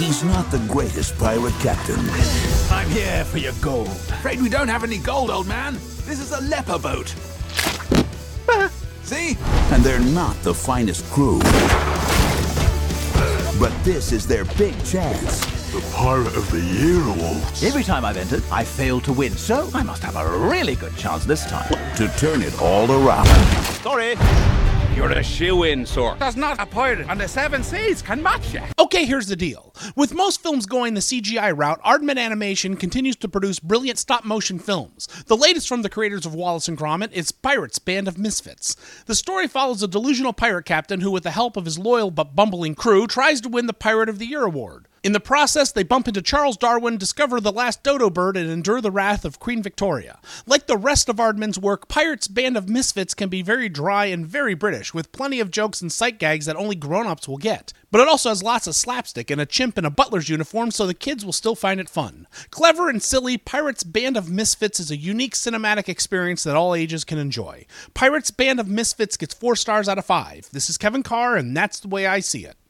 He's not the greatest pirate captain. I'm here for your gold. Afraid we don't have any gold, old man. This is a leper boat. See? And they're not the finest crew. But this is their big chance. The Pirate of the Year Awards. Every time I've entered, I've failed to win, so I must have a really good chance this time. To turn it all around. Sorry. You're a shoe-in, sir. There's not a pirate on the seven seas can match you. Okay, here's the deal. With most films going the CGI route, Aardman Animation continues to produce brilliant stop-motion films. The latest from the creators of Wallace and Gromit is Pirates: Band of Misfits. The story follows a delusional pirate captain who, with the help of his loyal but bumbling crew, tries to win the Pirate of the Year award. In the process, they bump into Charles Darwin, discover the last dodo bird, and endure the wrath of Queen Victoria. Like the rest of Aardman's work, Pirates: Band of Misfits can be very dry and very British, with plenty of jokes and sight gags that only grown-ups will get. But it also has lots of slapstick and a chimp in a butler's uniform, so the kids will still find it fun. Clever and silly, Pirates: Band of Misfits is a unique cinematic experience that all ages can enjoy. Pirates: Band of Misfits gets 4 stars out of 5. This is Kevin Carr, and that's the way I see it.